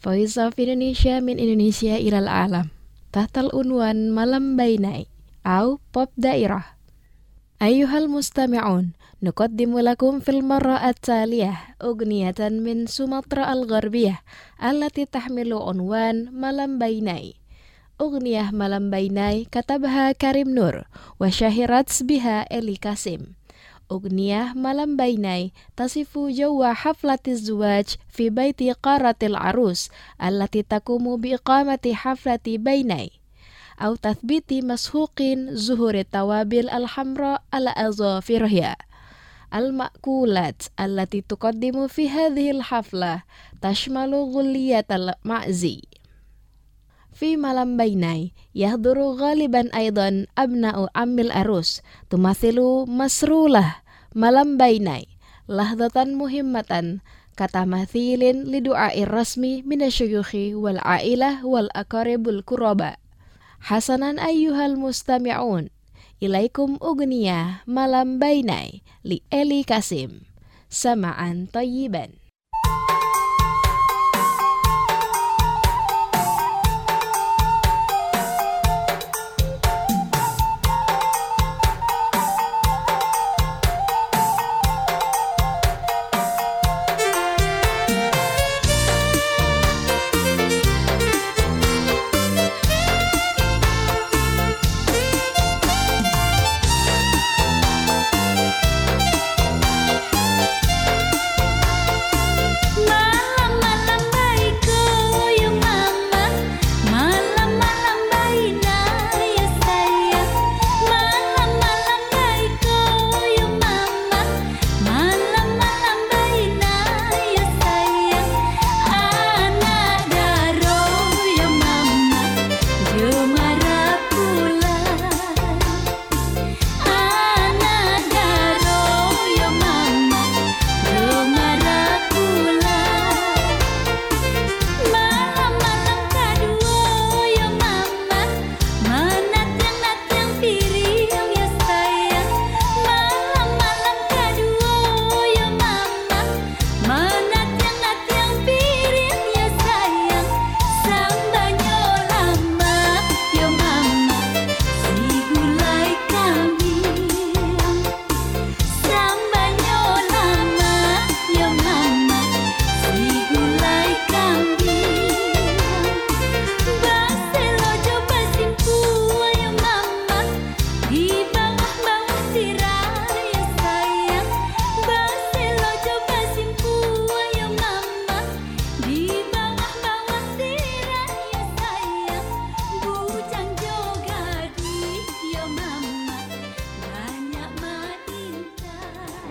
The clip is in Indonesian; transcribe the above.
Voice of Indonesia min Indonesia ilal alam. Tahtal unwan malam bainai au pop dairah. Ayyuhal mustami'un, nuqaddimu lakum fil marra at-taliyah ugniyatan min Sumatra al-Gharbiyah allati tahmilu unwan malam bainai. Ugniyah malam bainai katabaha Karim Nur wa syahirat biha Eli Kasim. Ugniyah malam bainai tasifu jawwa haflatiz zuwaj fi baiti qaratil arus allati takumu biiqamati haflati bainai au tathbiti mashuqin zuhuri tawabil alhamra ala azafirhiya. Al-ma'kulat allati tuqaddimu fi hadhihi al-haflah tashmalu ghuliyatal ma'zi. Fi malam bainai yahduru ghaliban aidan abna'u ammil arus tumathilu masrulah malam bainai lahdatan muhimmatan kata mathilin lidu'air rasmi minasyuyukhi wal ailah wal aqaribul quraba. Hasanan ayyuhal mustami'un, ilaikum ugniyah malam bainai li Eli Kasim. Sama'an tayyiban.